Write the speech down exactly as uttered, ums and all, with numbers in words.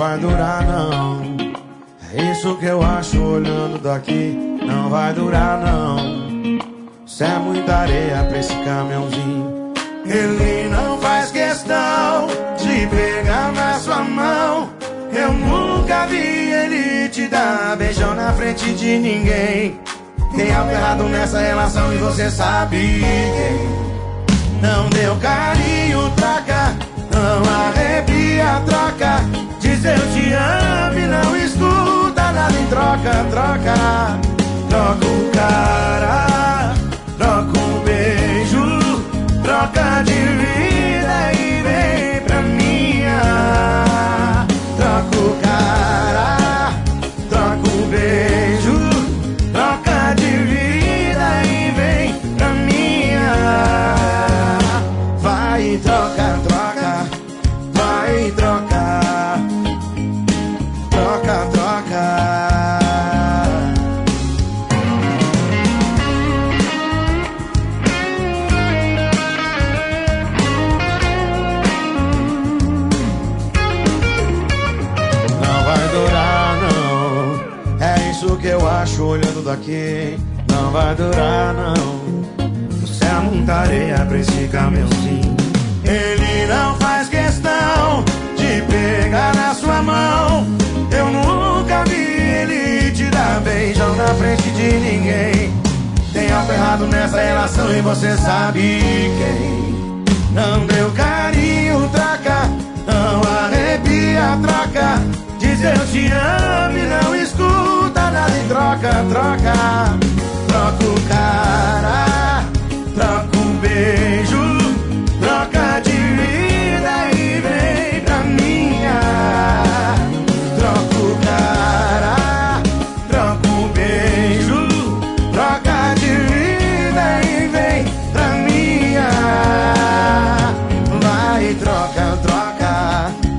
vai durar não. É isso que eu acho olhando daqui. Não vai durar não. Isso é muita areia pra esse caminhãozinho. Ele não faz questão de pegar na sua mão. Eu nunca vi ele te dar beijão na frente de ninguém. Tem algo errado nessa relação e você sabe quem. Não deu carinho, troca. Não arrepia, troca. Diz eu te amo e não escuta nada em troca, troca. Troca o cara, troca um beijo, troca de vida e vem pra minha. Troca o cara, troca o beijo, troca de vida e vem pra minha. Vai e troca, troca, vai e troca, troca, troca. Isso que eu acho olhando daqui. Não vai durar não. Você é muita areia pra esse caminhãozinho. Ele não faz questão de pegar na sua mão. Eu nunca vi ele te dar beijão na frente de ninguém. Tem algo errado nessa relação e você sabe quem. Não deu carinho, troca. Não arrepia, troca. Diz eu te amo e não escuta nada em troca, troca. Troca o cara, troca um beijo, troca de vida e vem pra minha. Troca o cara, troca um beijo, troca de vida e vem pra minha. Vai, troca, troca.